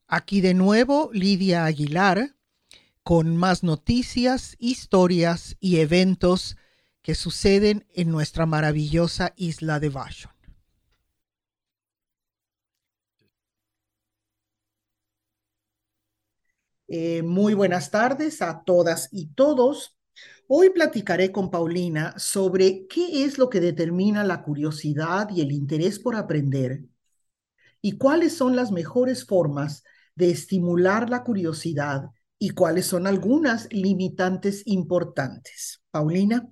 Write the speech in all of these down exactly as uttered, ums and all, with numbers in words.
Aquí de nuevo Lidia Aguilar con más noticias, historias y eventos que suceden en nuestra maravillosa isla de Vashon. Eh, muy buenas tardes a todas y todos. Hoy platicaré con Paulina sobre qué es lo que determina la curiosidad y el interés por aprender y cuáles son las mejores formas de estimular la curiosidad y cuáles son algunas limitantes importantes. Paulina.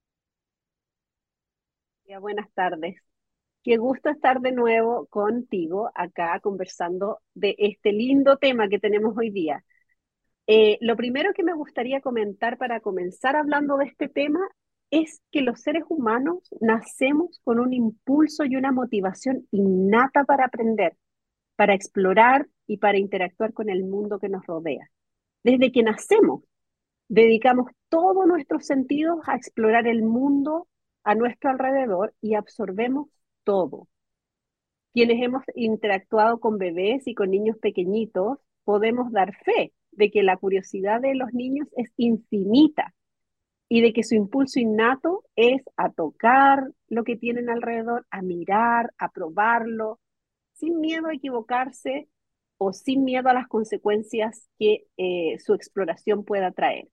Ya, buenas tardes. Qué gusto estar de nuevo contigo acá conversando de este lindo tema que tenemos hoy día. Eh, lo primero que me gustaría comentar para comenzar hablando de este tema es que los seres humanos nacemos con un impulso y una motivación innata para aprender, para explorar y para interactuar con el mundo que nos rodea. Desde que nacemos, dedicamos todos nuestros sentidos a explorar el mundo a nuestro alrededor y absorbemos todo. Quienes hemos interactuado con bebés y con niños pequeñitos, podemos dar fe de que la curiosidad de los niños es infinita y de que su impulso innato es a tocar lo que tienen alrededor, a mirar, a probarlo, sin miedo a equivocarse o sin miedo a las consecuencias que eh, su exploración pueda traer.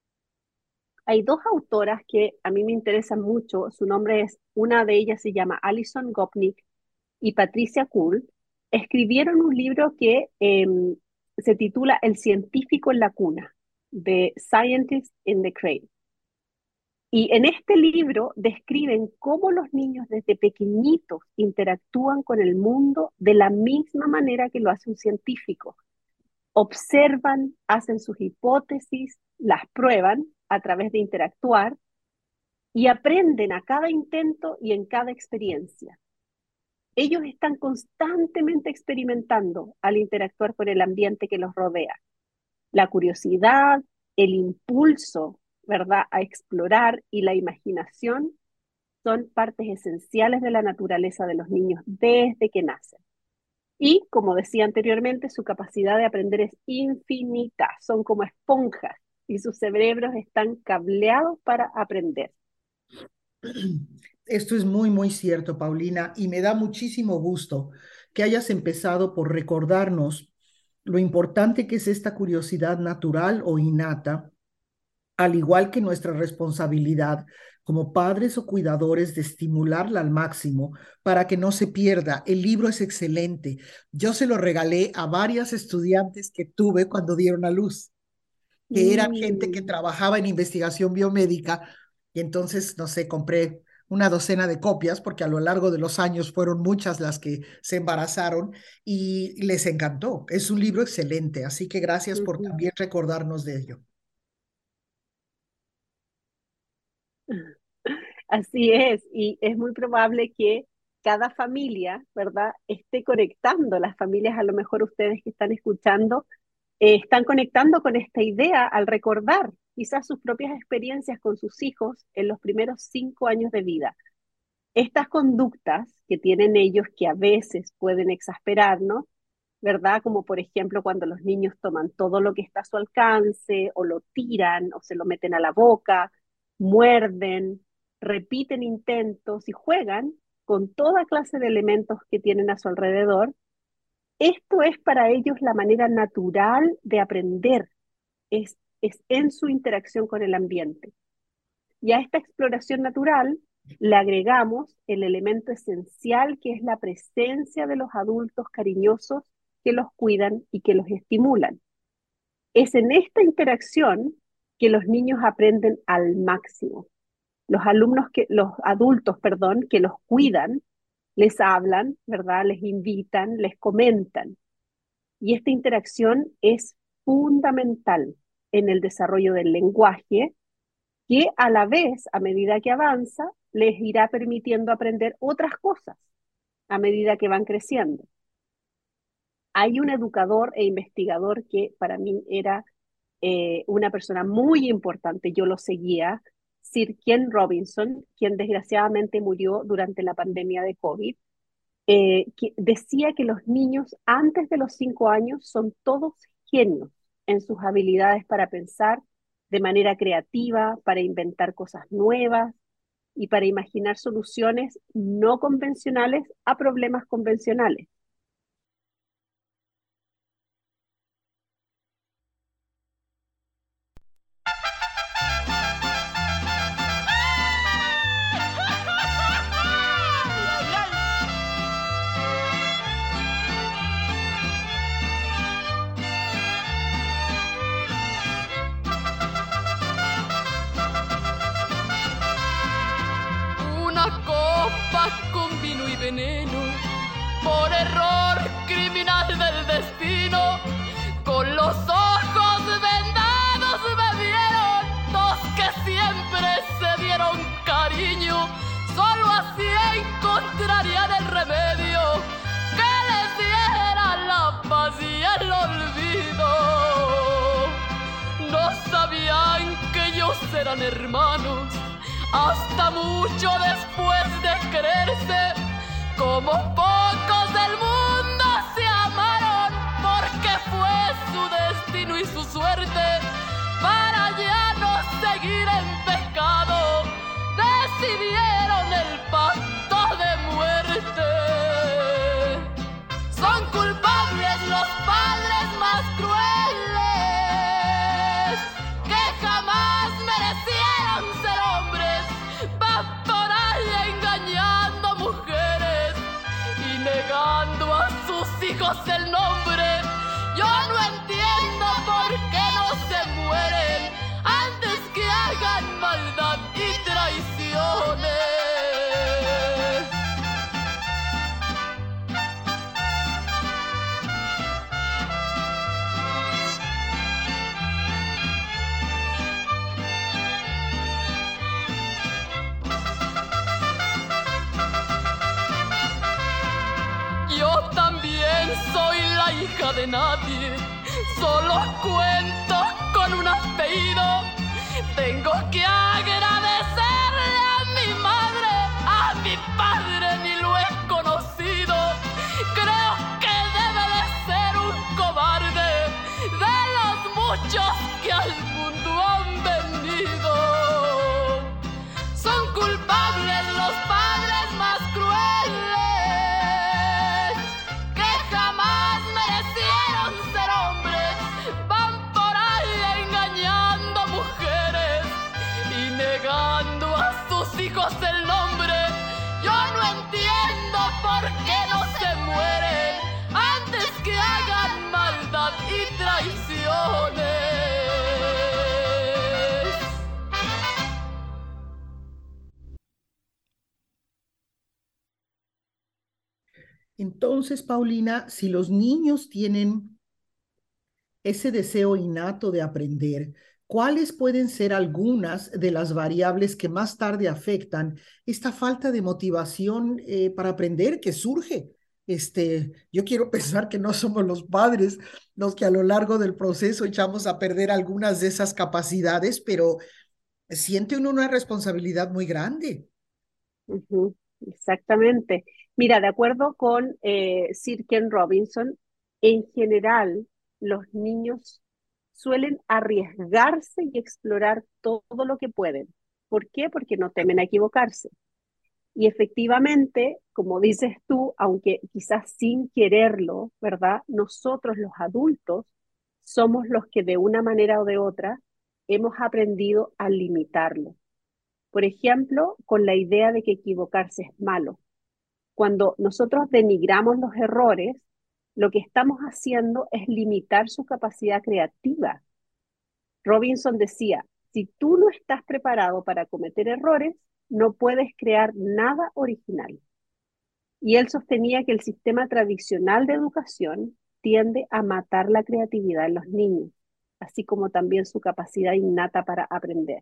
Hay dos autoras que a mí me interesan mucho. Su nombre es, una de ellas se llama Alison Gopnik y Patricia Kuhl. Escribieron un libro que eh, se titula El científico en la cuna, The Scientist in the Cradle. Y en este libro describen cómo los niños desde pequeñitos interactúan con el mundo de la misma manera que lo hace un científico. Observan, hacen sus hipótesis, las prueban a través de interactuar y aprenden a cada intento y en cada experiencia. Ellos están constantemente experimentando al interactuar con el ambiente que los rodea. La curiosidad, el impulso, ¿verdad?, a explorar y la imaginación son partes esenciales de la naturaleza de los niños desde que nacen. Y, como decía anteriormente, su capacidad de aprender es infinita, son como esponjas y sus cerebros están cableados para aprender. Esto es muy, muy cierto, Paulina, y me da muchísimo gusto que hayas empezado por recordarnos lo importante que es esta curiosidad natural o innata, al igual que nuestra responsabilidad como padres o cuidadores de estimularla al máximo para que no se pierda. El libro es excelente. Yo se lo regalé a varias estudiantes que tuve cuando dieron a luz, que eran gente que Mm, trabajaba en investigación biomédica, y entonces, no sé, compré una docena de copias porque a lo largo de los años fueron muchas las que se embarazaron y les encantó. Es un libro excelente, así que gracias por ujú. también recordarnos de ello. Así es, y es muy probable que cada familia, ¿verdad?, esté conectando, las familias, a lo mejor ustedes que están escuchando, eh, están conectando con esta idea al recordar quizás sus propias experiencias con sus hijos en los primeros cinco años de vida. Estas conductas que tienen ellos que a veces pueden exasperarnos, ¿verdad? Como por ejemplo cuando los niños toman todo lo que está a su alcance o lo tiran o se lo meten a la boca, muerden, repiten intentos y juegan con toda clase de elementos que tienen a su alrededor. Esto es para ellos la manera natural de aprender, es, es en su interacción con el ambiente. Y a esta exploración natural le agregamos el elemento esencial que es la presencia de los adultos cariñosos que los cuidan y que los estimulan. Es en esta interacción que los niños aprenden al máximo. Los alumnos que, los adultos, perdón, que los cuidan, les hablan, ¿verdad? Les invitan, les comentan. Y esta interacción es fundamental en el desarrollo del lenguaje, que a la vez, a medida que avanza, les irá permitiendo aprender otras cosas a medida que van creciendo. Hay un educador e investigador que para mí era eh, una persona muy importante, yo lo seguía, Sir Ken Robinson, quien desgraciadamente murió durante la pandemia de COVID. eh, que decía que los niños antes de los cinco años son todos genios en sus habilidades para pensar de manera creativa, para inventar cosas nuevas y para imaginar soluciones no convencionales a problemas convencionales. Una copa con vino y veneno, por error criminal del destino, con los ojos vendados me vieron dos que siempre se dieron cariño, solo así encontrarían el remedio que les diera la paz y el olvido. No sabían que ellos eran hermanos hasta mucho después de quererse, como pocos del mundo se amaron, porque fue su destino y su suerte, para ya no seguir en pecado, decidieron el pacto de muerte. Son culpables los padres más crueles, que jamás merecieron ser hombres, van por ahí engañando mujeres y negando a sus hijos el nombre. Yo no entiendo por qué no se mueren antes que hagan maldad y traiciones. Yo también soy la hija de nadie, solo cuento con un apellido. Tengo que agradecerle a mi madre, a mi padre ni lo he conocido. Creo que debe de ser un cobarde de los muchos que al mundo han venido. Son culpables los padres más crueles, que jamás merecieron ser hombres, van por ahí engañando mujeres y negando a sus hijos el nombre. Yo no entiendo por qué no se mueren antes que hagan maldad y traiciones. Entonces, Paulina, si los niños tienen ese deseo innato de aprender, ¿cuáles pueden ser algunas de las variables que más tarde afectan esta falta de motivación eh, para aprender que surge? Este, yo quiero pensar que no somos los padres los que a lo largo del proceso echamos a perder algunas de esas capacidades, pero siente uno una responsabilidad muy grande. Ujú, exactamente. Mira, de acuerdo con eh, Sir Ken Robinson, en general los niños suelen arriesgarse y explorar todo lo que pueden. ¿Por qué? Porque no temen a equivocarse. Y efectivamente, como dices tú, aunque quizás sin quererlo, ¿verdad? Nosotros los adultos somos los que de una manera o de otra hemos aprendido a limitarlo. Por ejemplo, con la idea de que equivocarse es malo. Cuando nosotros denigramos los errores, lo que estamos haciendo es limitar su capacidad creativa. Robinson decía, si tú no estás preparado para cometer errores, no puedes crear nada original. Y él sostenía que el sistema tradicional de educación tiende a matar la creatividad en los niños, así como también su capacidad innata para aprender.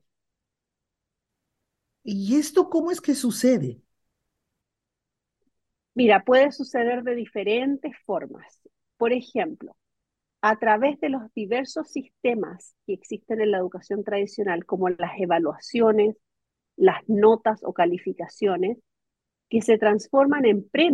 ¿Y esto cómo es que sucede? Mira, puede suceder de diferentes formas. Por ejemplo, a través de los diversos sistemas que existen en la educación tradicional, como las evaluaciones, las notas o calificaciones, que se transforman en premios.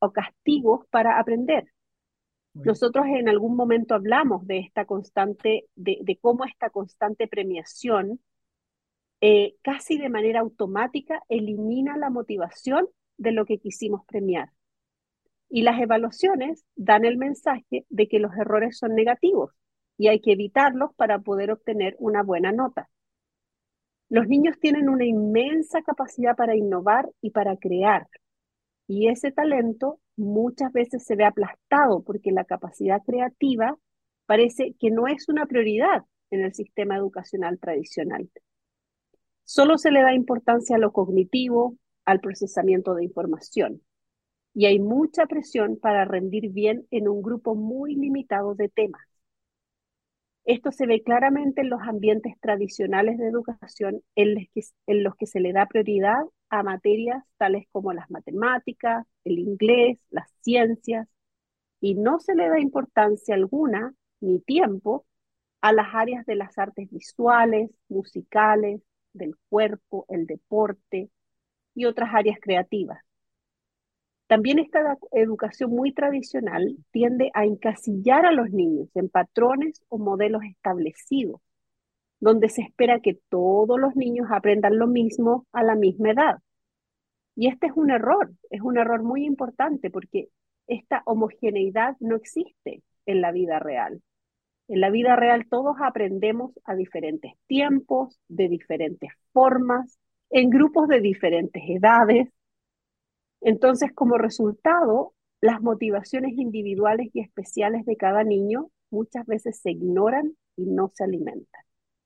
o castigos para aprender. Muy bien. Nosotros en algún momento hablamos de esta constante, de, de cómo esta constante premiación eh, casi de manera automática elimina la motivación de lo que quisimos premiar. Y las evaluaciones dan el mensaje de que los errores son negativos y hay que evitarlos para poder obtener una buena nota. Los niños tienen una inmensa capacidad para innovar y para crear, y ese talento muchas veces se ve aplastado porque la capacidad creativa parece que no es una prioridad en el sistema educacional tradicional. Solo se le da importancia a lo cognitivo, al procesamiento de información, y hay mucha presión para rendir bien en un grupo muy limitado de temas. Esto se ve claramente en los ambientes tradicionales de educación en los que, en los que se le da prioridad a materias tales como las matemáticas, el inglés, las ciencias, y no se le da importancia alguna ni tiempo a las áreas de las artes visuales, musicales, del cuerpo, el deporte y otras áreas creativas. También esta educación muy tradicional tiende a encasillar a los niños en patrones o modelos establecidos, donde se espera que todos los niños aprendan lo mismo a la misma edad. Y este es un error, es un error muy importante porque esta homogeneidad no existe en la vida real. En la vida real todos aprendemos a diferentes tiempos, de diferentes formas, en grupos de diferentes edades. Entonces, como resultado, las motivaciones individuales y especiales de cada niño muchas veces se ignoran y no se alimentan.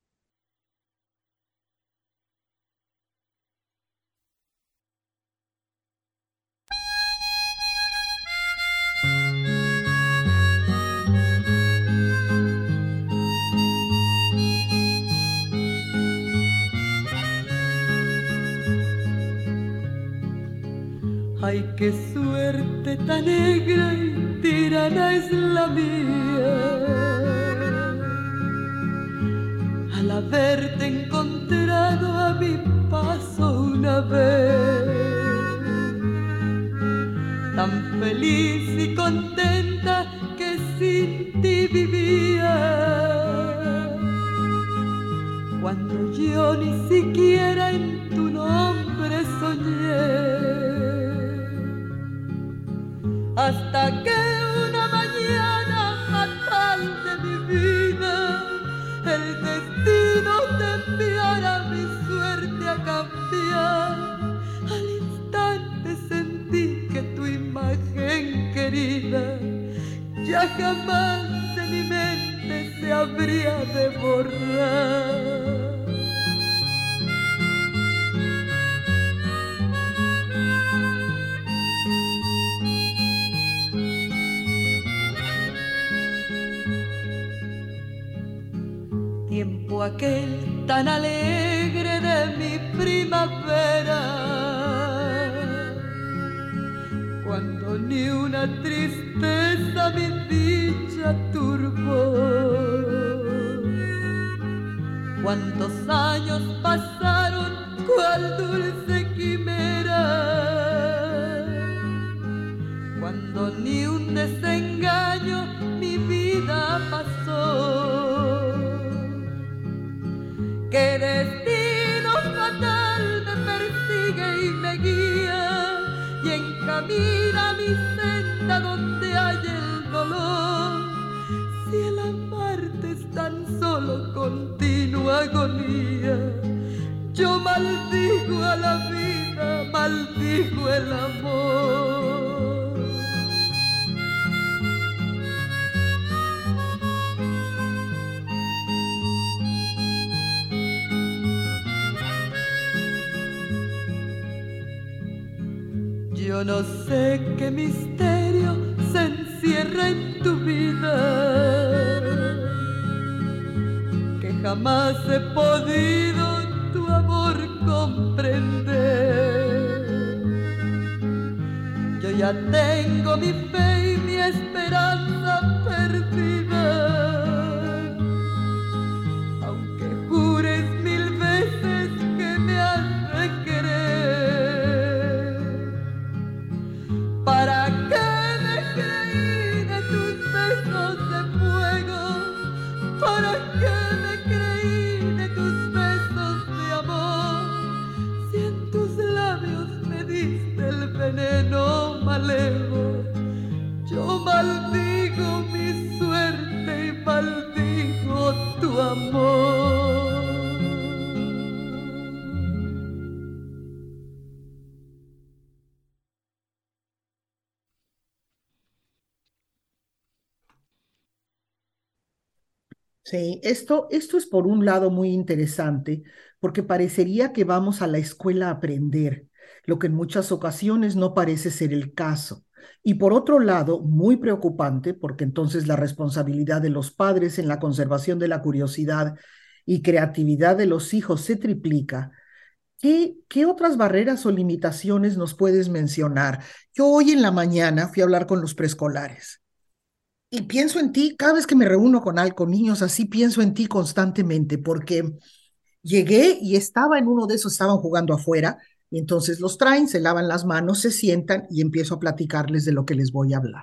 Ay, qué suerte tan negra y tirana es la mía, al haberte encontrado a mi paso una vez, tan feliz y contenta que sin ti vivía, cuando yo ni siquiera en tu nombre soñé. Hasta que una mañana fatal de mi vida el destino te enviara mi suerte a cambiar. Al instante sentí que tu imagen querida ya jamás de mi mente se habría de borrar. Tiempo aquel tan alegre de mi primavera, cuando ni una tristeza mi dicha turbó. Cuántos años pasaron, cuál dulce quimera, cuando ni un desengaño mi vida pasó. Qué destino fatal me persigue y me guía y encamina mi senda donde hay el dolor. Si el amarte es tan solo continua agonía, yo maldigo a la vida, maldigo el amor. Yo no sé qué misterio se encierra en tu vida, que jamás he podido tu amor comprender. Yo ya tengo mi fe y mi esperanza perdida, aunque jures mil veces que me has de querer. ¿Para qué Sí, esto, esto es por un lado muy interesante, porque parecería que vamos a la escuela a aprender, lo que en muchas ocasiones no parece ser el caso. Y por otro lado, muy preocupante, porque entonces la responsabilidad de los padres en la conservación de la curiosidad y creatividad de los hijos se triplica. ¿Qué, qué otras barreras o limitaciones nos puedes mencionar? Yo hoy en la mañana fui a hablar con los preescolares. Y pienso en ti, cada vez que me reúno con, al- con niños así, pienso en ti constantemente, porque llegué y estaba en uno de esos, estaban jugando afuera, y entonces los traen, se lavan las manos, se sientan y empiezo a platicarles de lo que les voy a hablar.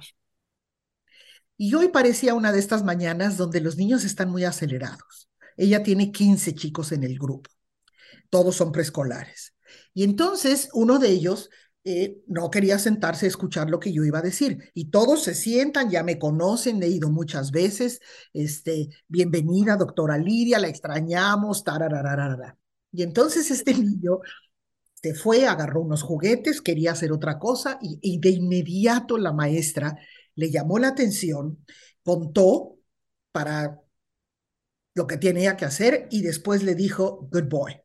Y hoy parecía una de estas mañanas donde los niños están muy acelerados. Ella tiene quince chicos en el grupo, todos son preescolares. Y entonces uno de ellos eh, no quería sentarse a escuchar lo que yo iba a decir. Y todos se sientan, ya me conocen, he ido muchas veces. Este, bienvenida, doctora Lidia, la extrañamos, tararararara. Y entonces este niño se fue, agarró unos juguetes, quería hacer otra cosa y, y de inmediato la maestra le llamó la atención, contó para lo que tenía que hacer y después le dijo, good boy.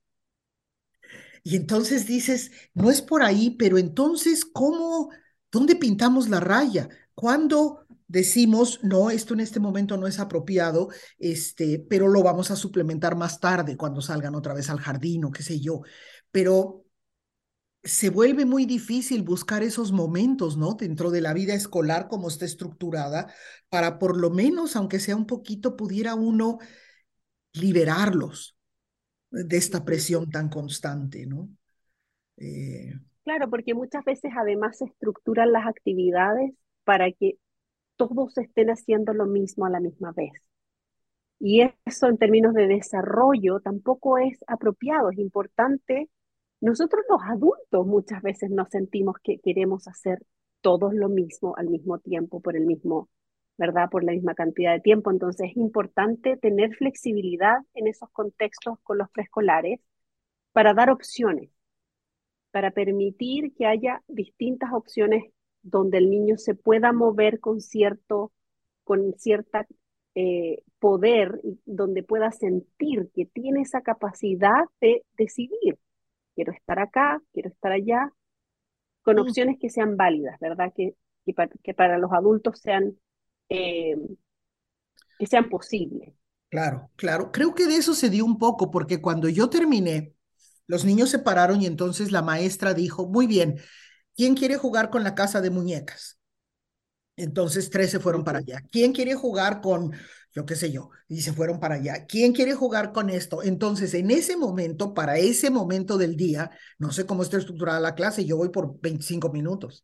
Y entonces dices, no es por ahí, pero entonces, ¿cómo, dónde pintamos la raya? ¿Cuándo decimos, no, esto en este momento no es apropiado, este, pero lo vamos a suplementar más tarde cuando salgan otra vez al jardín o qué sé yo? Pero se vuelve muy difícil buscar esos momentos, ¿no? Dentro de la vida escolar como está estructurada, para por lo menos, aunque sea un poquito, pudiera uno liberarlos de esta presión tan constante, ¿no? Eh, Claro, porque muchas veces además se estructuran las actividades para que todos estén haciendo lo mismo a la misma vez. Y eso en términos de desarrollo tampoco es apropiado, es importante. Nosotros los adultos muchas veces nos sentimos que queremos hacer todos lo mismo al mismo tiempo, por el mismo, ¿verdad? Por la misma cantidad de tiempo. Entonces es importante tener flexibilidad en esos contextos con los preescolares para dar opciones, para permitir que haya distintas opciones donde el niño se pueda mover con cierto, con cierta eh, poder, donde pueda sentir que tiene esa capacidad de decidir. Quiero estar acá, quiero estar allá, con mm, opciones que sean válidas, ¿verdad? Que, que, pa- que para los adultos sean, eh, que sean posibles. claro, claro. Creo que de eso se dio un poco, porque cuando yo terminé, los niños se pararon y entonces la maestra dijo, muy bien, ¿quién quiere jugar con la casa de muñecas? Entonces tres se fueron para Ujú, allá. ¿Quién quiere jugar con, yo qué sé yo? Y se fueron para allá. ¿Quién quiere jugar con esto? Entonces, en ese momento, para ese momento del día, no sé cómo está estructurada la clase, yo voy por veinticinco minutos.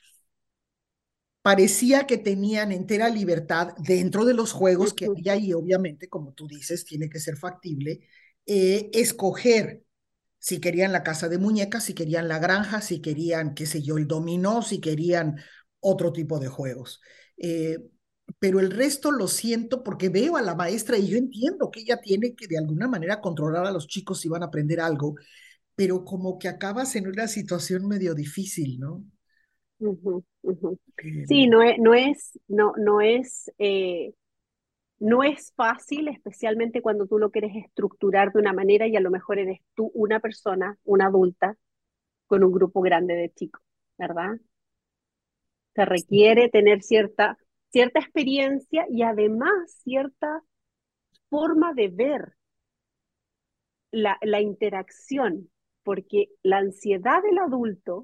Parecía que tenían entera libertad dentro de los juegos que ujú. hay ahí, obviamente, como tú dices, tiene que ser factible, eh, escoger si querían la casa de muñecas, si querían la granja, si querían, qué sé yo, el dominó, si querían otro tipo de juegos. Eh, pero el resto lo siento porque veo a la maestra y yo entiendo que ella tiene que de alguna manera controlar a los chicos si van a aprender algo, pero como que acabas en una situación medio difícil, ¿no? Ujú, ujú. Eh, Sí, no es, no es, no, no es, eh, no es fácil, especialmente cuando tú lo quieres estructurar de una manera y a lo mejor eres tú una persona, una adulta, con un grupo grande de chicos, ¿verdad? Se requiere tener cierta, cierta experiencia y además cierta forma de ver la, la interacción, porque la ansiedad del adulto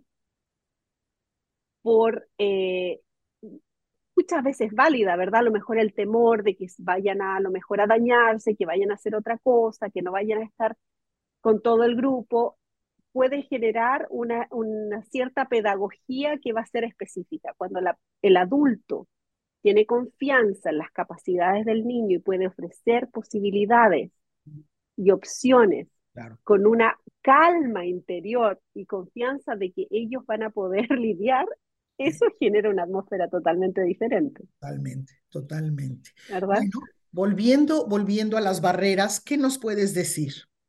por eh, muchas veces válida, ¿verdad? A lo mejor el temor de que vayan a, a lo mejor a dañarse, que vayan a hacer otra cosa, que no vayan a estar con todo el grupo, puede generar una, una cierta pedagogía que va a ser específica. Cuando la, el adulto tiene confianza en las capacidades del niño y puede ofrecer posibilidades y opciones claro, con una calma interior y confianza de que ellos van a poder lidiar, eh, eso genera una atmósfera totalmente diferente, totalmente, totalmente. ¿verdad? Bueno, volviendo, volviendo a las barreras, ¿qué nos puedes decir?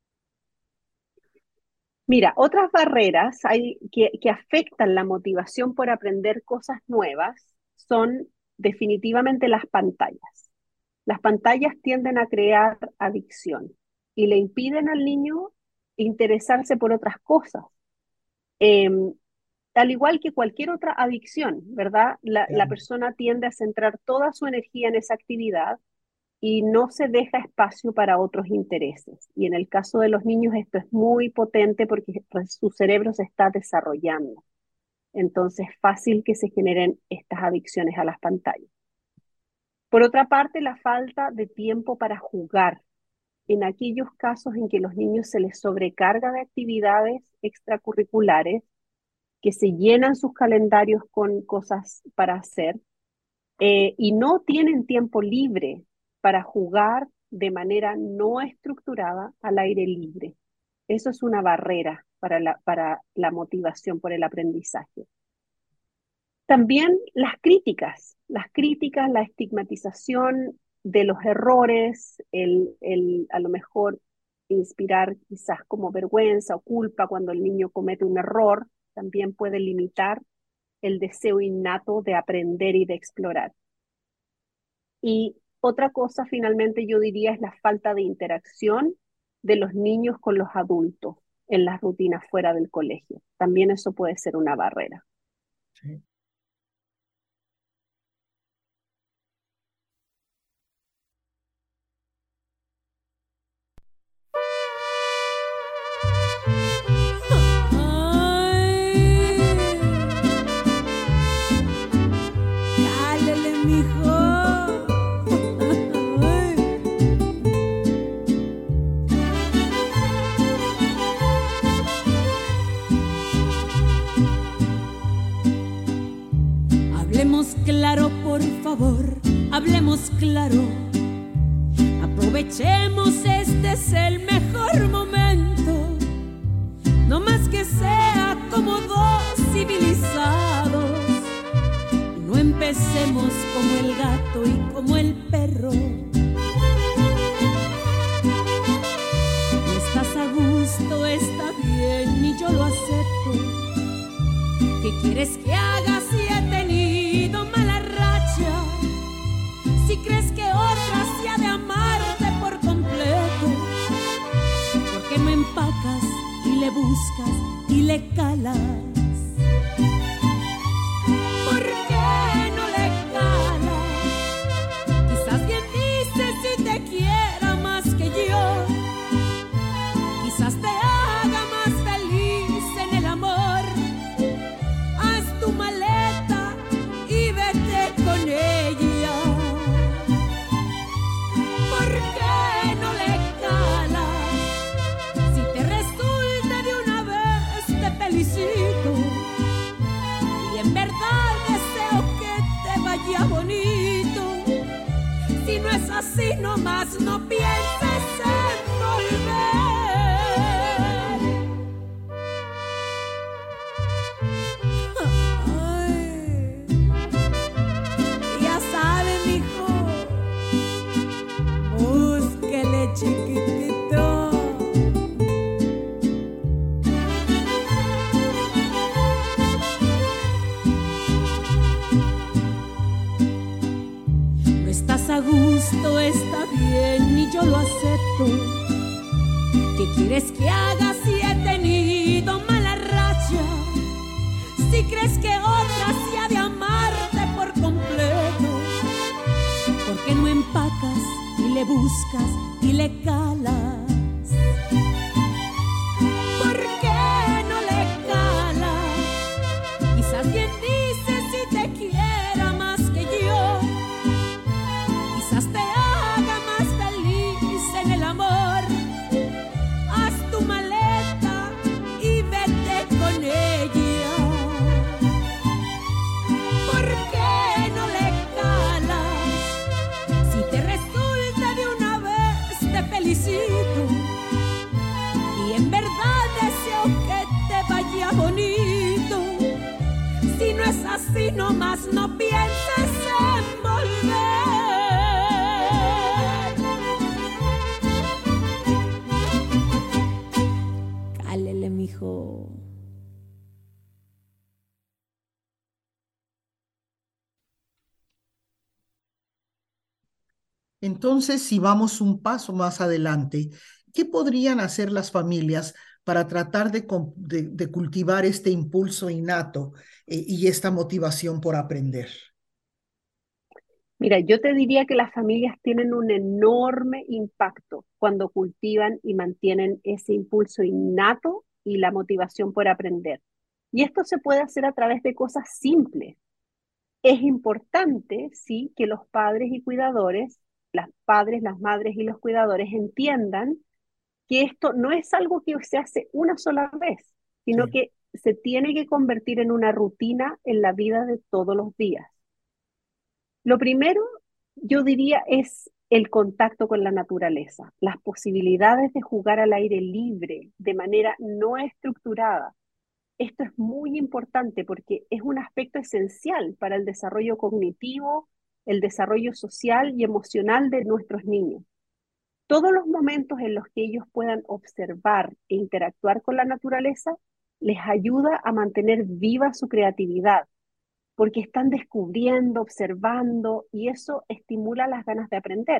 Mira, otras barreras hay, que, que afectan la motivación por aprender cosas nuevas son definitivamente las pantallas. Las pantallas tienden a crear adicción y le impiden al niño interesarse por otras cosas. Eh, Al igual que cualquier otra adicción, ¿verdad? La, la Claro. persona tiende a centrar toda su energía en esa actividad y no se deja espacio para otros intereses. Y en el caso de los niños esto es muy potente porque pues, su cerebro se está desarrollando. Entonces es fácil que se generen estas adicciones a las pantallas. Por otra parte, la falta de tiempo para jugar. En aquellos casos en que los niños se les sobrecarga de actividades extracurriculares, que se llenan sus calendarios con cosas para hacer eh, y no tienen tiempo libre para jugar de manera no estructurada al aire libre. Eso es una barrera para la, para la motivación por el aprendizaje. También las críticas, las críticas, la estigmatización de los errores, el, el a lo mejor inspirar quizás como vergüenza o culpa cuando el niño comete un error, también puede limitar el deseo innato de aprender y de explorar. Y otra cosa finalmente yo diría es la falta de interacción de los niños con los adultos en las rutinas fuera del colegio. También eso puede ser una barrera. Sí. Cálele, mijo. Hablemos claro, por favor, hablemos claro. Aprovechemos, este es el mejor momento. No más que sea como dos civilizados. No empecemos como el gato y como el perro. No estás a gusto, está bien y yo lo acepto. ¿Qué quieres que haga si he tenido mala racha? Si crees que otra se ha de amarte por completo, ¿por qué no empacas y le buscas y le calas? ¿Por qué no le calas? Quizás bien dice si te quiera más que yo. Quizás te haga más feliz en el amor. Haz tu maleta y vete con ella. ¿Por qué no le calas? Si te resulta de una vez te felicito. Y en verdad deseo que te vaya bonito. Si no es así nomás no pienses en volver. Ay, ya sabes, mijo, búsquele, chiquitito. No estás a gusto, está bien y yo lo acepto. ¿Qué quieres que haga si he tenido mala racha? Si crees que otra se ha de amarte por completo, ¿por qué no empacas y le buscas y le calas? ¿Por qué no le calas? Quizás bien dice si te quiera más que yo. Quizás te haga más feliz en el amor. Haz tu maleta y vete con ella. ¿Por qué no le calas? Si te resulta de una vez te felicito. Y en verdad deseo que te vaya bonito. Si no es así nomás no pienses en volver. Cálele, mijo. Entonces, si vamos un paso más adelante, ¿qué podrían hacer las familias para tratar de, de, de cultivar este impulso innato eh, y esta motivación por aprender? Mira, yo te diría que las familias tienen un enorme impacto cuando cultivan y mantienen ese impulso innato y la motivación por aprender. Y esto se puede hacer a través de cosas simples. Es importante, sí, que los padres y cuidadores, las padres, las madres y los cuidadores entiendan que esto no es algo que se hace una sola vez, sino Sí. que se tiene que convertir en una rutina en la vida de todos los días. Lo primero, yo diría, es el contacto con la naturaleza, las posibilidades de jugar al aire libre, de manera no estructurada. Esto es muy importante porque es un aspecto esencial para el desarrollo cognitivo, el desarrollo social y emocional de nuestros niños. Todos los momentos en los que ellos puedan observar e interactuar con la naturaleza les ayuda a mantener viva su creatividad, porque están descubriendo, observando, y eso estimula las ganas de aprender.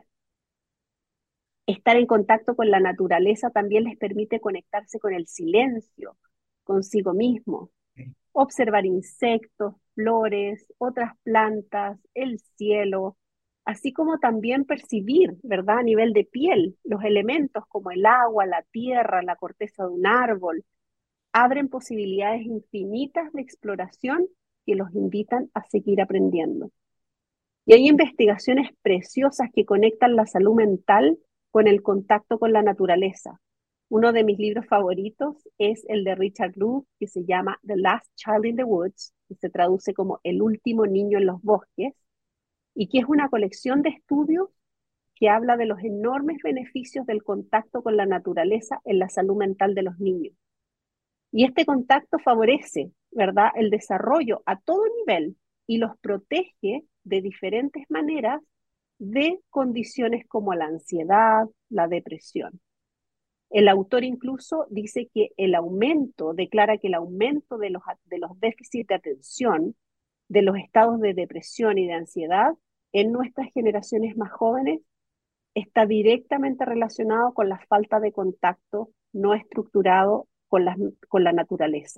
Estar en contacto con la naturaleza también les permite conectarse con el silencio, consigo mismo, observar insectos, flores, otras plantas, el cielo, así como también percibir, ¿verdad? A nivel de piel, los elementos como el agua, la tierra, la corteza de un árbol, abren posibilidades infinitas de exploración que los invitan a seguir aprendiendo. Y hay investigaciones preciosas que conectan la salud mental con el contacto con la naturaleza. Uno de mis libros favoritos es el de Richard Ruff, que se llama The Last Child in the Woods, que se traduce como El último niño en los bosques, y que es una colección de estudios que habla de los enormes beneficios del contacto con la naturaleza en la salud mental de los niños. Y este contacto favorece, ¿verdad?, el desarrollo a todo nivel y los protege de diferentes maneras de condiciones como la ansiedad, la depresión. El autor incluso dice que el aumento, declara que el aumento de los, de los déficits de atención, de los estados de depresión y de ansiedad en nuestras generaciones más jóvenes está directamente relacionado con la falta de contacto no estructurado con la, con la naturaleza.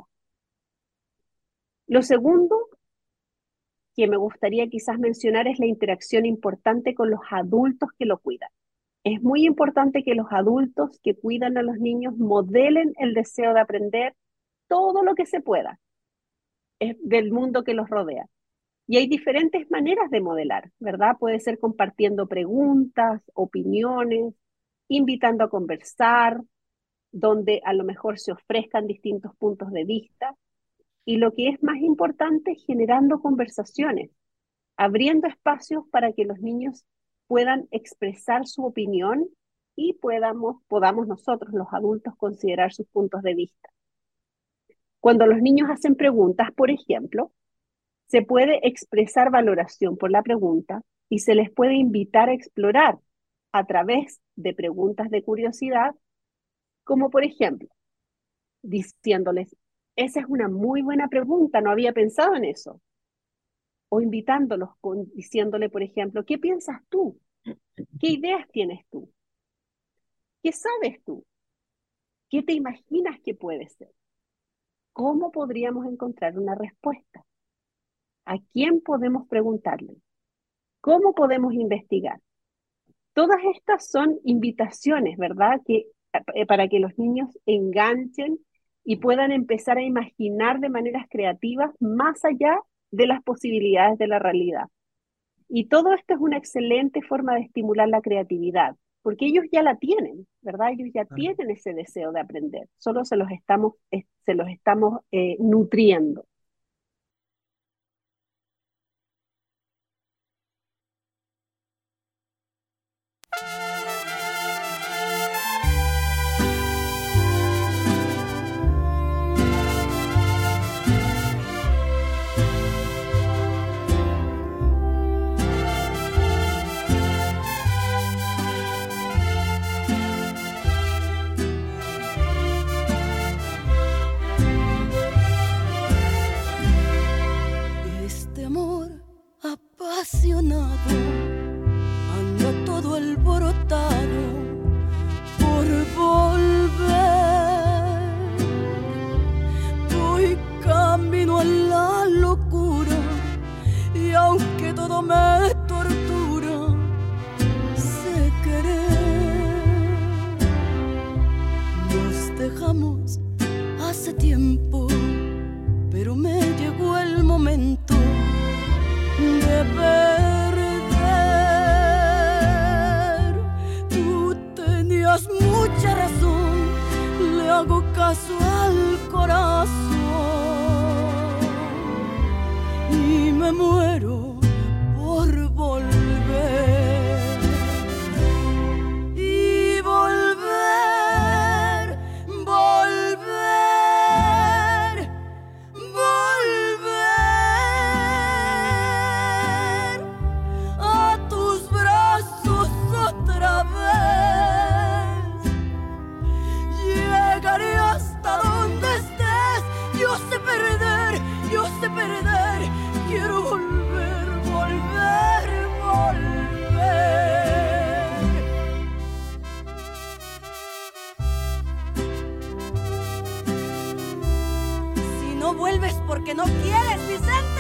Lo segundo que me gustaría quizás mencionar es la interacción importante con los adultos que lo cuidan. Es muy importante que los adultos que cuidan a los niños modelen el deseo de aprender todo lo que se pueda del mundo que los rodea. Y hay diferentes maneras de modelar, ¿verdad? Puede ser compartiendo preguntas, opiniones, invitando a conversar, donde a lo mejor se ofrezcan distintos puntos de vista. Y lo que es más importante, generando conversaciones, abriendo espacios para que los niños puedan expresar su opinión y podamos, podamos nosotros, los adultos, considerar sus puntos de vista. Cuando los niños hacen preguntas, por ejemplo, se puede expresar valoración por la pregunta y se les puede invitar a explorar a través de preguntas de curiosidad, como por ejemplo, diciéndoles, esa es una muy buena pregunta, no había pensado en eso. O invitándolos, con, diciéndole, por ejemplo, ¿qué piensas tú? ¿Qué ideas tienes tú? ¿Qué sabes tú? ¿Qué te imaginas que puede ser? ¿Cómo podríamos encontrar una respuesta? ¿A quién podemos preguntarle? ¿Cómo podemos investigar? Todas estas son invitaciones, ¿verdad? Que, eh, para que los niños enganchen y puedan empezar a imaginar de maneras creativas más allá de las posibilidades de la realidad. Y todo esto es una excelente forma de estimular la creatividad, porque ellos ya la tienen, ¿verdad? Ellos ya tienen ese deseo de aprender, solo se los estamos, eh, se los estamos eh, nutriendo. caso al corazón y me muero por volver y volver, volver, volver a tus brazos otra vez. Llegaré hasta donde estés, yo sé perder, yo sé perder, quiero volver, volver, volver. Si no vuelves porque no quieres, Vicente.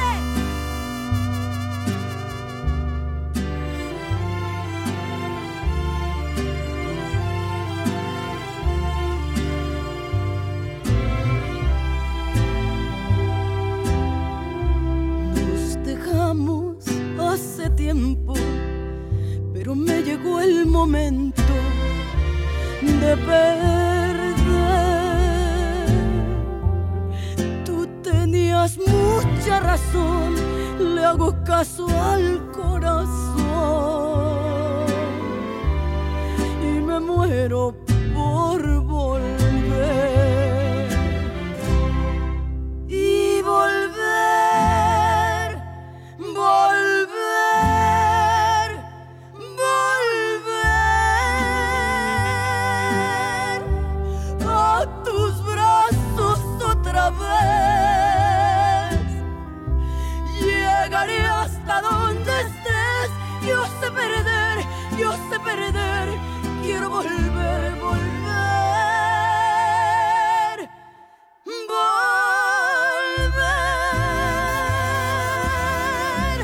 Hace tiempo, pero me llegó el momento de perder. Tú tenías mucha razón, le hago caso al corazón y me muero por volver y volver, volver. Llegaré hasta donde estés, yo sé perder, yo sé perder, quiero volver, volver, volver.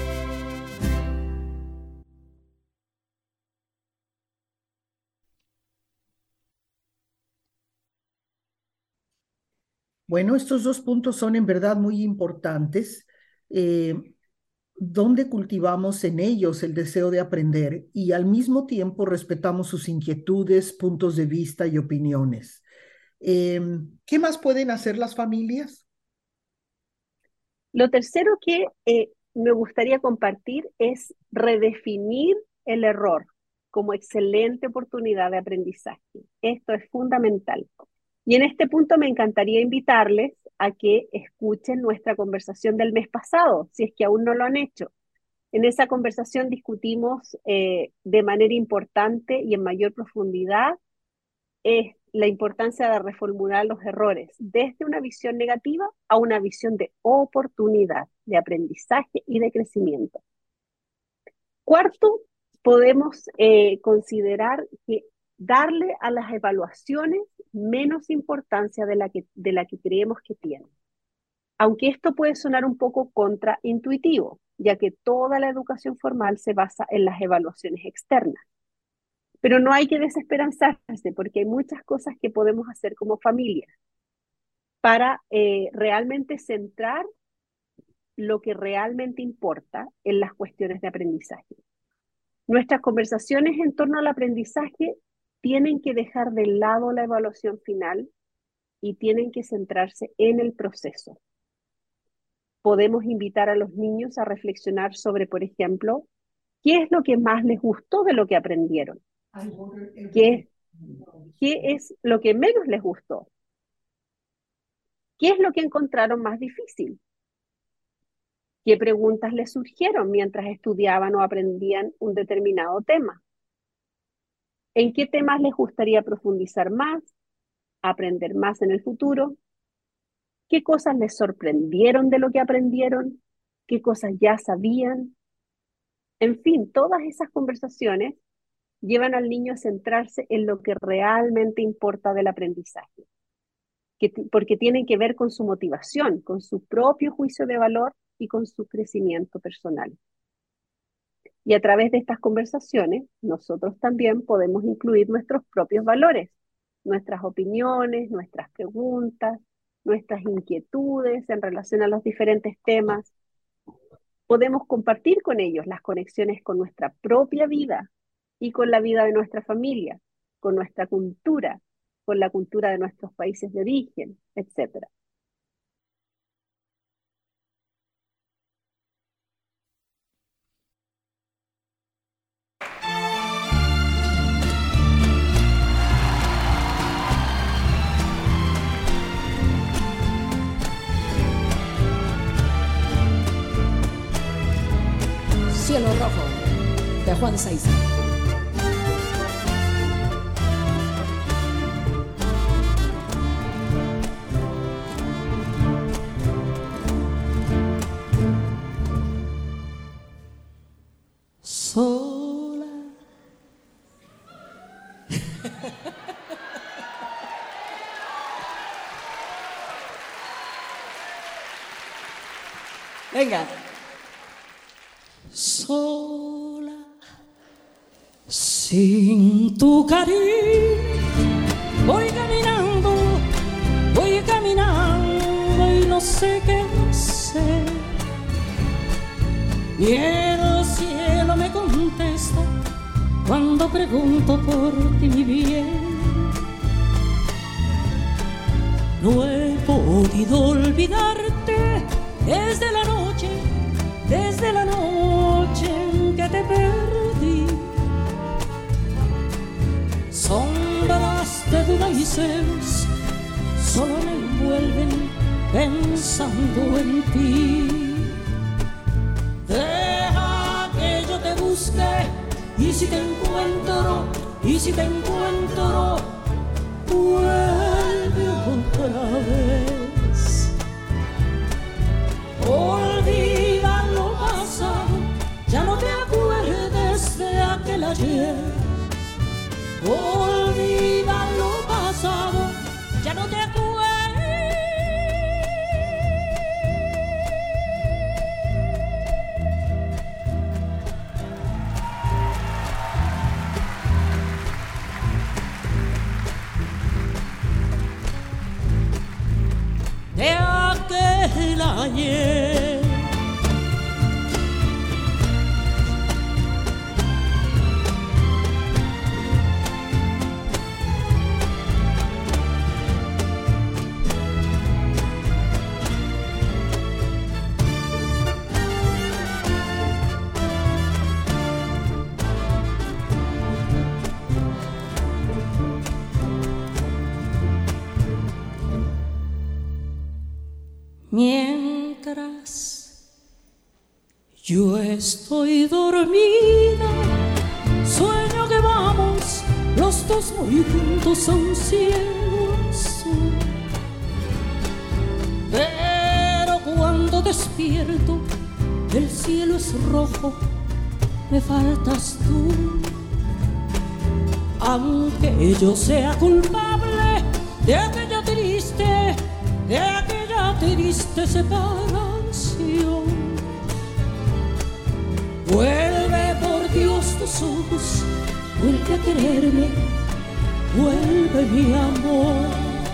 Bueno, estos dos puntos son en verdad muy importantes. Eh, donde cultivamos en ellos el deseo de aprender y al mismo tiempo respetamos sus inquietudes, puntos de vista y opiniones. Eh, ¿Qué más pueden hacer las familias? Lo tercero que eh, me gustaría compartir es redefinir el error como excelente oportunidad de aprendizaje. Esto es fundamental. Y en este punto me encantaría invitarles a que escuchen nuestra conversación del mes pasado, si es que aún no lo han hecho. En esa conversación discutimos eh, de manera importante y en mayor profundidad eh, la importancia de reformular los errores desde una visión negativa a una visión de oportunidad, de aprendizaje y de crecimiento. Cuarto, podemos eh, considerar que darle a las evaluaciones menos importancia de la que, de la que creemos que tienen. Aunque esto puede sonar un poco contraintuitivo, ya que toda la educación formal se basa en las evaluaciones externas. Pero no hay que desesperanzarse porque hay muchas cosas que podemos hacer como familia para eh, realmente centrar lo que realmente importa en las cuestiones de aprendizaje. Nuestras conversaciones en torno al aprendizaje tienen que dejar de lado la evaluación final y tienen que centrarse en el proceso. Podemos invitar a los niños a reflexionar sobre, por ejemplo, qué es lo que más les gustó de lo que aprendieron, qué, qué es lo que menos les gustó, qué es lo que encontraron más difícil, qué preguntas les surgieron mientras estudiaban o aprendían un determinado tema, en qué temas les gustaría profundizar más, aprender más en el futuro, qué cosas les sorprendieron de lo que aprendieron, qué cosas ya sabían. En fin, todas esas conversaciones llevan al niño a centrarse en lo que realmente importa del aprendizaje, que, porque tienen que ver con su motivación, con su propio juicio de valor y con su crecimiento personal. Y a través de estas conversaciones, nosotros también podemos incluir nuestros propios valores, nuestras opiniones, nuestras preguntas, nuestras inquietudes en relación a los diferentes temas. Podemos compartir con ellos las conexiones con nuestra propia vida y con la vida de nuestra familia, con nuestra cultura, con la cultura de nuestros países de origen, etcétera. Cielo Rojo, de Juan Saiza. Sola. Venga. Sola, sin tu cariño, voy caminando, voy caminando y no sé qué hacer. Y el cielo me contesta cuando pregunto por ti, mi bien. No he podido olvidarte desde la noche, desde la noche en que te perdí. Sombras de duda y celos solo me envuelven pensando en ti. Deja que yo te busque y si te encuentro, y si te encuentro, vuelve otra vez. Olvida lo pasado, ya no te acuerdes de aquel ayer. Olvida lo pasado, ya no te acuerdes. De aquel ayer. Mientras yo estoy dormida, sueño que vamos los dos muy juntos a un cielo azul. Pero cuando despierto, el cielo es rojo, me faltas tú. Aunque yo sea culpable de aquella triste, de aquella triste separación, vuelve por Dios tus ojos, vuelve a quererme, vuelve mi amor.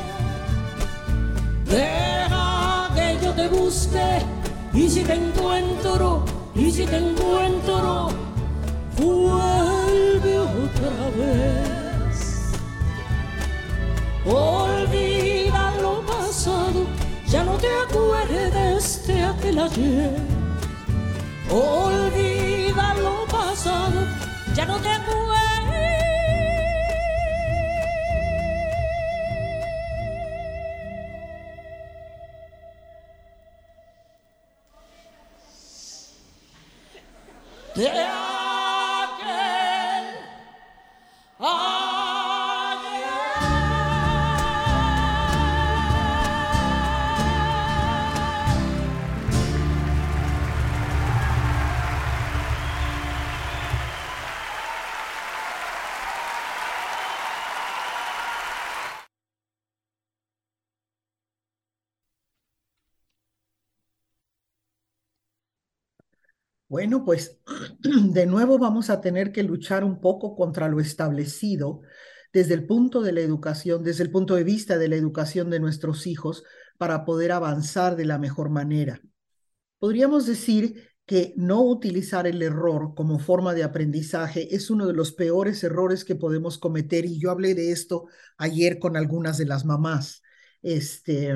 Deja que yo te busque y si te encuentro, y si te encuentro, vuelve otra vez. Olvida lo pasado, ya no te acuerdes de aquel ayer. Olvida lo pasado, ya no te acuerdes. De aquel ayer. Bueno, pues de nuevo vamos a tener que luchar un poco contra lo establecido desde el punto de la educación, desde el punto de vista de la educación de nuestros hijos para poder avanzar de la mejor manera. Podríamos decir que no utilizar el error como forma de aprendizaje es uno de los peores errores que podemos cometer. Y yo hablé de esto ayer con algunas de las mamás. Este,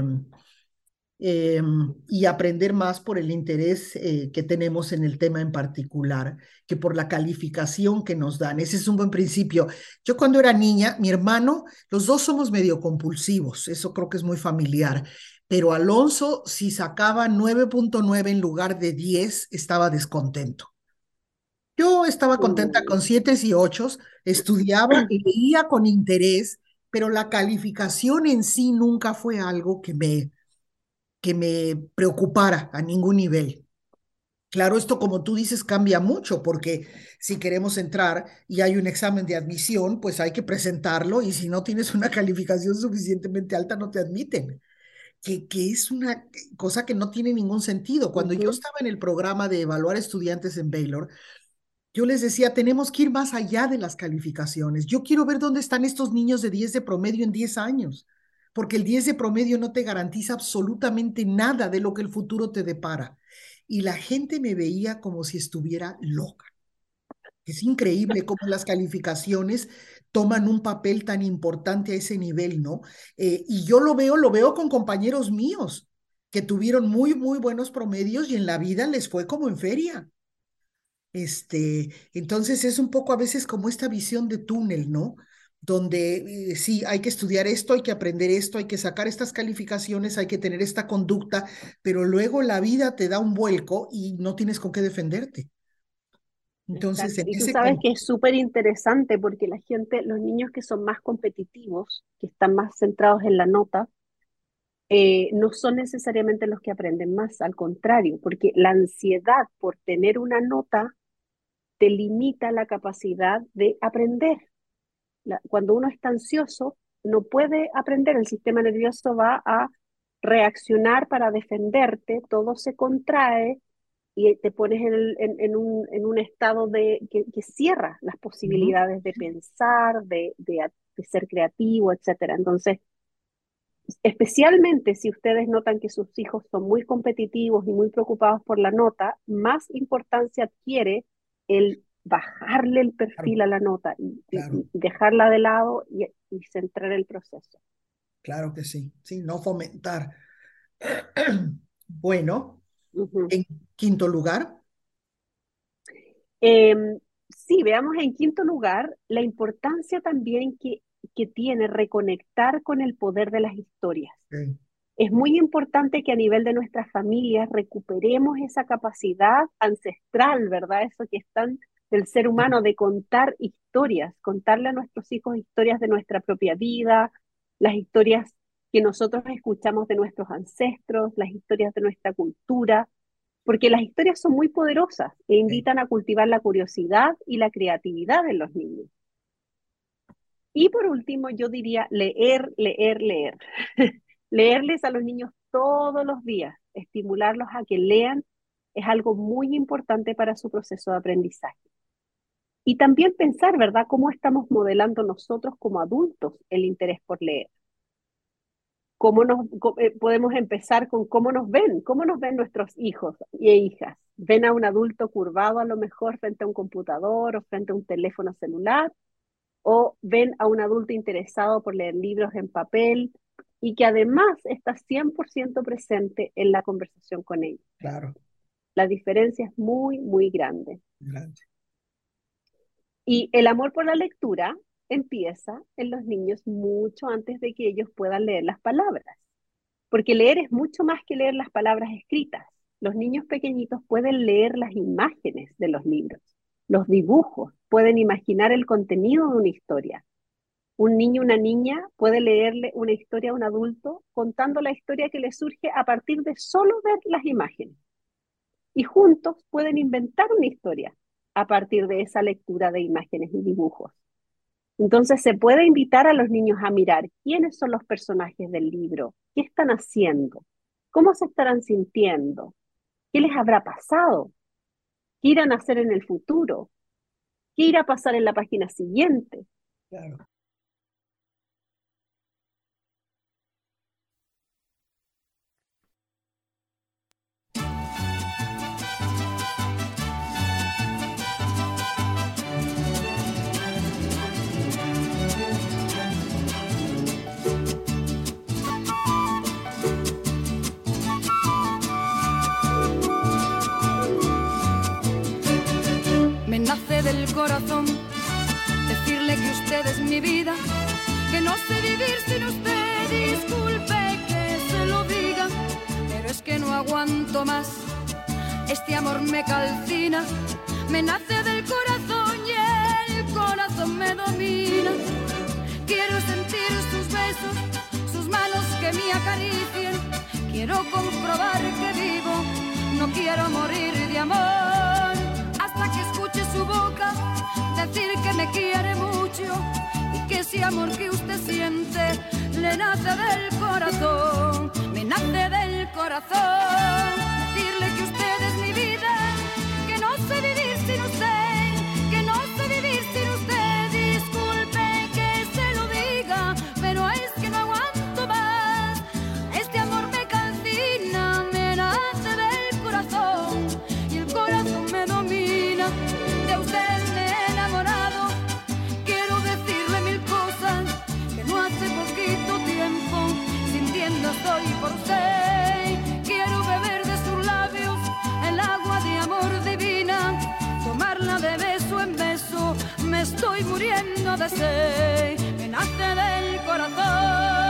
eh, y aprender más por el interés eh, que tenemos en el tema en particular, que por la calificación que nos dan. Ese es un buen principio. Yo cuando era niña, mi hermano, los dos somos medio compulsivos, eso creo que es muy familiar, pero Alonso, si sacaba nueve punto nueve en lugar de diez, estaba descontento. Yo estaba contenta con Mm, siete y ocho, estudiaba y leía con interés, pero la calificación en sí nunca fue algo que me, que me preocupara a ningún nivel. Claro, esto como tú dices cambia mucho porque si queremos entrar y hay un examen de admisión, pues hay que presentarlo y si no tienes una calificación suficientemente alta no te admiten, que, que es una cosa que no tiene ningún sentido. Cuando yo ujú. estaba en el programa de evaluar estudiantes en Baylor, yo les decía, tenemos que ir más allá de las calificaciones. Yo quiero ver dónde están estos niños de diez de promedio en diez años, porque el diez de promedio no te garantiza absolutamente nada de lo que el futuro te depara. Y la gente me veía como si estuviera loca. Es increíble cómo las calificaciones toman un papel tan importante a ese nivel, ¿no? Eh, y yo lo veo, lo veo con compañeros míos que tuvieron muy, muy buenos promedios y en la vida les fue como en feria. Este, entonces es un poco a veces como esta visión de túnel, ¿no? Donde eh, sí, hay que estudiar esto, hay que aprender esto, hay que sacar estas calificaciones, hay que tener esta conducta, pero luego la vida te da un vuelco y no tienes con qué defenderte. Entonces, Exacto. en Y tú ese sabes con- que es súper interesante porque la gente, los niños que son más competitivos, que están más centrados en la nota, eh, no son necesariamente los que aprenden más, al contrario, porque la ansiedad por tener una nota te limita la capacidad de aprender. La- cuando uno está ansioso, no puede aprender, el sistema nervioso va a reaccionar para defenderte, todo se contrae y te pones en, el- en- en un, en un estado de, que, que cierra las Ujú. posibilidades de pensar, de, de a- de ser creativo, etcétera. Entonces, especialmente si ustedes notan que sus hijos son muy competitivos y muy preocupados por la nota, más importancia adquiere el bajarle el Claro, perfil a la nota y, y- claro, y dejarla de lado y, y centrar el proceso. claro que sí, sí, no fomentar. Bueno, Ujú. en quinto lugar, Eh, sí, veamos en quinto lugar la importancia también que, que tiene reconectar con el poder de las historias. eh, Es muy importante que a nivel de nuestras familias recuperemos esa capacidad ancestral, ¿verdad? Eso que es tan del ser humano de contar historias, contarle a nuestros hijos historias de nuestra propia vida, las historias que nosotros escuchamos de nuestros ancestros, las historias de nuestra cultura, porque las historias son muy poderosas e eh, invitan a cultivar la curiosidad y la creatividad en los niños. Y por último, yo diría leer, leer, leer. Leerles a los niños todos los días, estimularlos a que lean, es algo muy importante para su proceso de aprendizaje. Y también pensar, ¿verdad?, cómo estamos modelando nosotros como adultos el interés por leer. Cómo nos co- eh, podemos empezar con cómo nos ven, cómo nos ven nuestros hijos e hijas. ¿Ven a un adulto curvado a lo mejor frente a un computador o frente a un teléfono celular? ¿O ven a un adulto interesado por leer libros en papel y que además está cien por ciento presente en la conversación con ellos? claro, La diferencia es muy, muy grande. grande. Y el amor por la lectura empieza en los niños mucho antes de que ellos puedan leer las palabras, porque leer es mucho más que leer las palabras escritas. Los niños pequeñitos pueden leer las imágenes de los libros, los dibujos, pueden imaginar el contenido de una historia. Un niño, una niña puede leerle una historia a un adulto contando la historia que le surge a partir de solo ver las imágenes. Y juntos pueden inventar una historia a partir de esa lectura de imágenes y dibujos. Entonces se puede invitar a los niños a mirar quiénes son los personajes del libro, qué están haciendo, cómo se estarán sintiendo, qué les habrá pasado, qué irán a hacer en el futuro, qué irá a pasar en la página siguiente. Claro. corazón, decirle que usted es mi vida, que no sé vivir sin usted. Disculpe que se lo diga, pero es que no aguanto más. Este amor me calcina, me nace del corazón y el corazón me domina. Quiero sentir sus besos, sus manos que me acaricien. Quiero comprobar que vivo, no quiero morir de amor. Hasta que escuche su boca decir que me quiere mucho y que ese amor que usted siente le nace del corazón, me nace del corazón. Decirle que usted es mi vida, que no sé vivir sin usted, que no sé vivir sin usted. Disculpe que se lo diga, pero es que no aguanto más. Este amor me calcina, me nace del corazón y el corazón me domina. De usted me he enamorado, quiero decirle mil cosas que no hace poquito tiempo sintiendo estoy por usted. Quiero beber de sus labios el agua de amor divina, tomarla de beso en beso, me estoy muriendo de sed, me nace del corazón.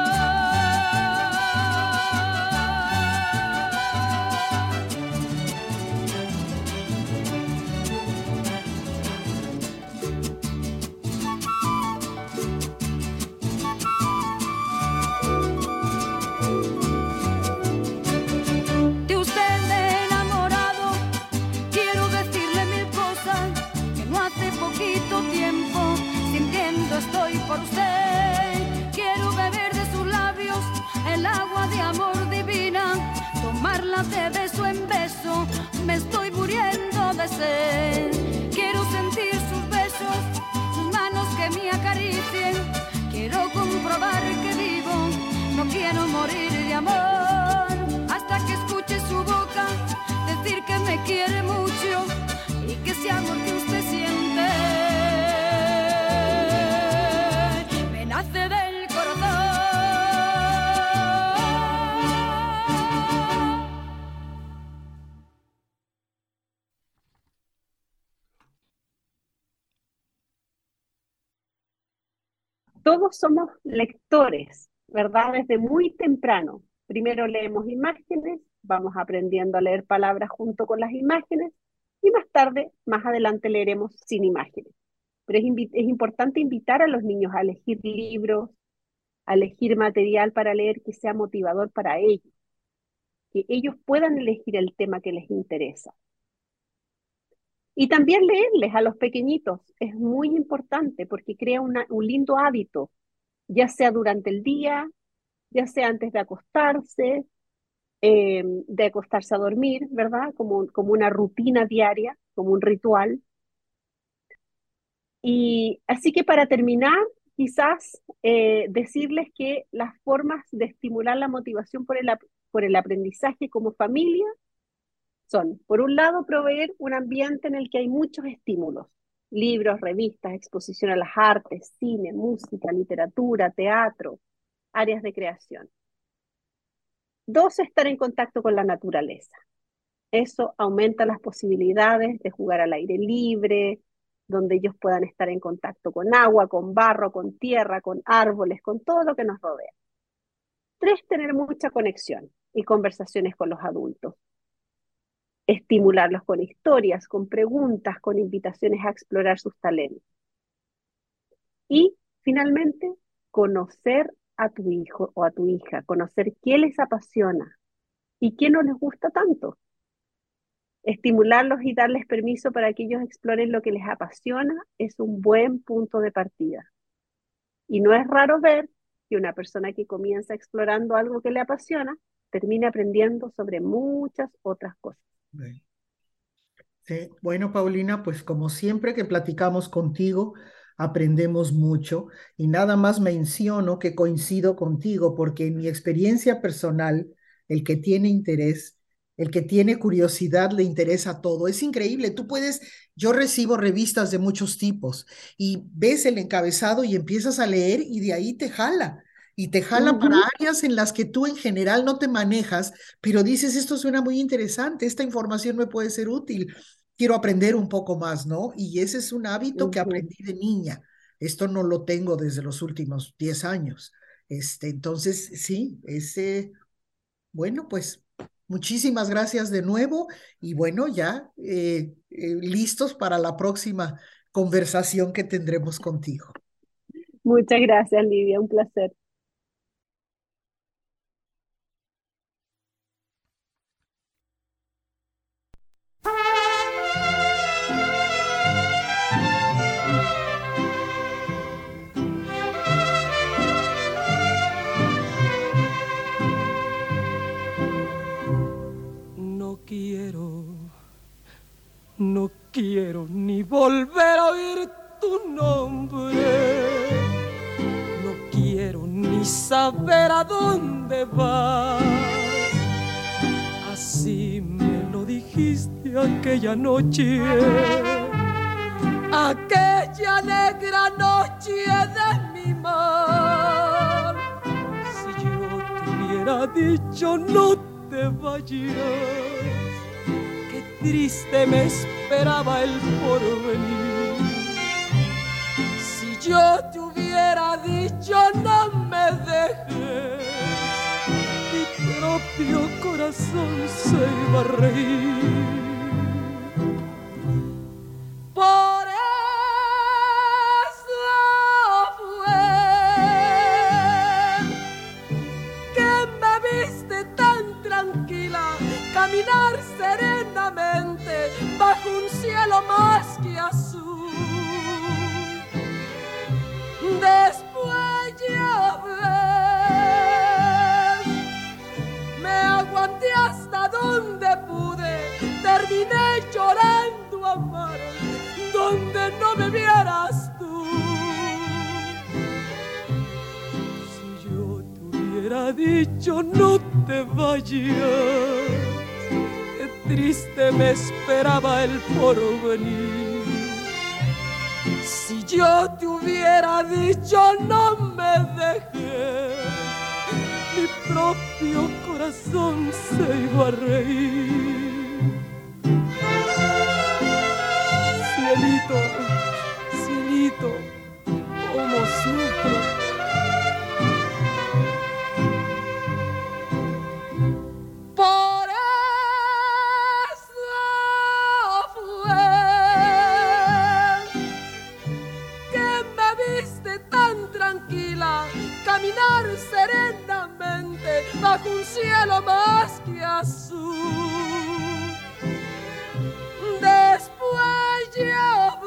Estoy por usted, quiero beber de sus labios el agua de amor divina, tomarla de beso en beso, me estoy muriendo de sed. Quiero sentir sus besos, sus manos que me acaricien, quiero comprobar que vivo, no quiero morir de amor. Hasta que escuche su boca decir que me quiere mucho y que ese amor que usted siente nace del corazón. Todos somos lectores, ¿verdad? Desde muy temprano. Primero leemos imágenes, vamos aprendiendo a leer palabras junto con las imágenes y más tarde, más adelante leeremos sin imágenes. Pero es, es importante invitar a los niños a elegir libros, a elegir material para leer que sea motivador para ellos, que ellos puedan elegir el tema que les interesa. Y también leerles a los pequeñitos es muy importante porque crea una, un lindo hábito, ya sea durante el día, ya sea antes de acostarse, eh, de acostarse a dormir, ¿verdad? Como, como una rutina diaria, como un ritual. Y así que para terminar, quizás eh, decirles que las formas de estimular la motivación por el, por el aprendizaje como familia son, por un lado, proveer un ambiente en el que hay muchos estímulos, libros, revistas, exposición a las artes, cine, música, literatura, teatro, áreas de creación. Dos, estar en contacto con la naturaleza. Eso aumenta las posibilidades de jugar al aire libre, donde ellos puedan estar en contacto con agua, con barro, con tierra, con árboles, con todo lo que nos rodea. Tres, tener mucha conexión y conversaciones con los adultos. Estimularlos con historias, con preguntas, con invitaciones a explorar sus talentos. Y, finalmente, conocer a tu hijo o a tu hija, conocer qué les apasiona y qué no les gusta tanto. Estimularlos y darles permiso para que ellos exploren lo que les apasiona es un buen punto de partida. Y no es raro ver que una persona que comienza explorando algo que le apasiona termina aprendiendo sobre muchas otras cosas. Sí. Bueno, Paulina, pues como siempre que platicamos contigo, aprendemos mucho y nada más menciono que coincido contigo porque en mi experiencia personal, el que tiene interés, el que tiene curiosidad le interesa todo. Es increíble, tú puedes, yo recibo revistas de muchos tipos y ves el encabezado y empiezas a leer y de ahí te jala. Y te jala uh-huh. para áreas en las que tú en general no te manejas, pero dices, esto suena muy interesante, esta información me puede ser útil. quiero aprender un poco más, ¿no? Y ese es un hábito que Ujú. aprendí de niña. Esto no lo tengo desde los últimos diez años. Este, entonces, sí, ese, bueno, pues muchísimas gracias de nuevo y bueno, ya eh, eh, listos para la próxima conversación que tendremos contigo. Muchas gracias, Lidia, un placer. No quiero, no quiero ni volver a oír tu nombre. No quiero ni saber a dónde vas. Así me lo dijiste aquella noche, aquella negra noche de mi mal. Si yo te hubiera dicho no te vayas, qué triste me esperaba el porvenir. Si yo te hubiera dicho no me dejes, mi propio corazón se iba a reír. Por eso fue que me viste tan tranquila caminar serenamente bajo un cielo más que azul. Después ya ves, me aguanté hasta donde pude, terminé llorando a mares donde no me vieras tú. Si yo te hubiera dicho no te vayas, qué triste me esperaba el porvenir. Si yo te hubiera dicho no me dejes, mi propio corazón se iba a reír. Cielito, cielito, cómo sufro. Por eso fue que me viste tan tranquila caminar serenamente bajo un cielo más que azul. Después ya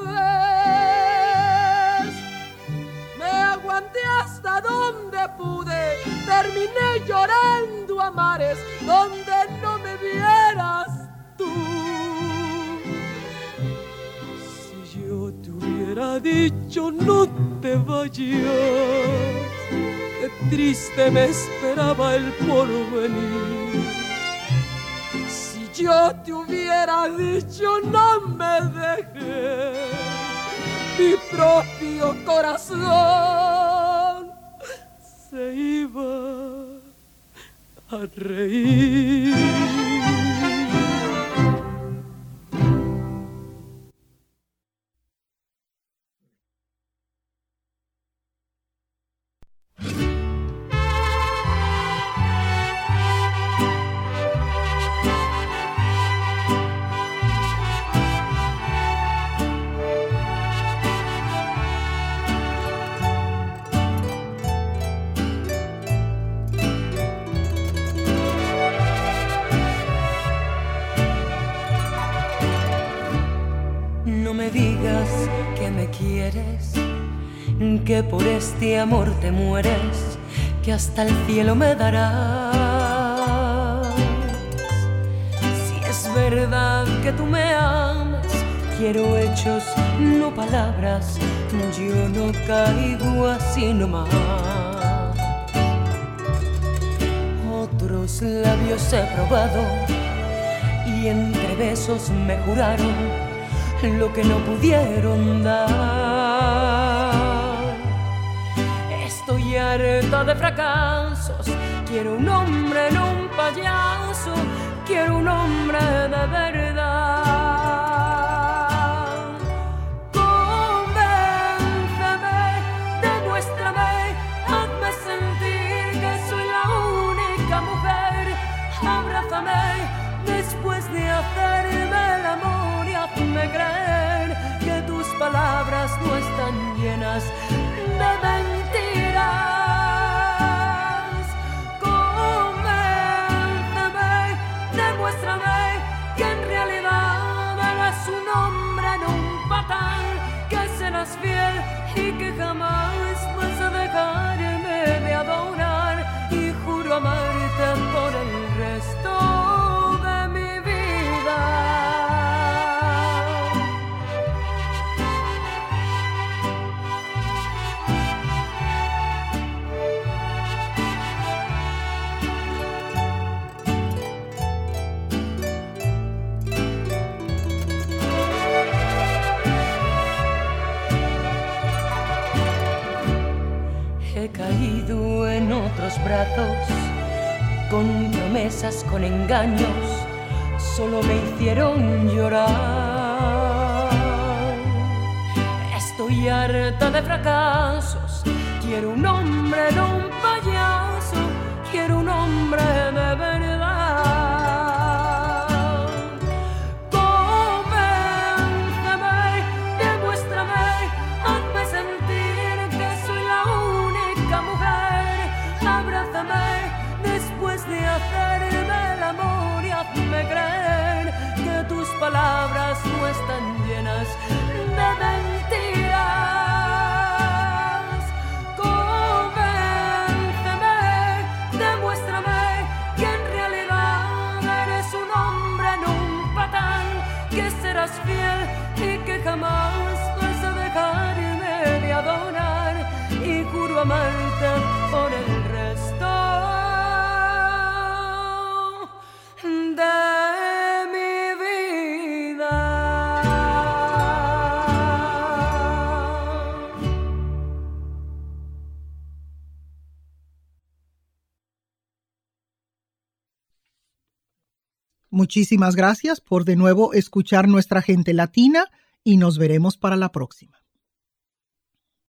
ves, me aguanté hasta donde pude, terminé llorando a mares donde no me vieras tú. Si yo te hubiera dicho no te vayas, qué triste me esperaba el porvenir. Si yo te hubiera dicho no me dejes, mi propio corazón se iba a reír. No me digas que me quieres, que por este amor te mueres, que hasta el cielo me darás. Si es verdad que tú me amas, quiero hechos, no palabras, yo no caigo así nomás. Otros labios he probado y entre besos me juraron lo que no pudieron dar. Estoy harta de fracasos, quiero un hombre, no un payaso, quiero un hombre de verdad. llenas de mentiras. Convénceme, demuéstrame que en realidad eres un hombre, no un patán, que serás fiel y que jamás vas a dejarme de adorar, y juro amarte por el resto de mi vida. He caído en otros brazos, con promesas, con engaños, solo me hicieron llorar. Estoy harta de fracasos, quiero un hombre, no un payaso, quiero un hombre de verdad. Convénceme, demuéstrame, hazme sentir que soy la única mujer. Abrázame después de hacerme el amor y hazme creer que tus palabras no están llenas de mentiras. Convénceme, demuéstrame que en realidad eres un hombre, no un patán, que serás fiel y que jamás vas a dejarme de adorar, y juro amarte por el resto de mi vida. Muchísimas gracias por de nuevo escuchar Nuestra Gente Latina y nos veremos para la próxima.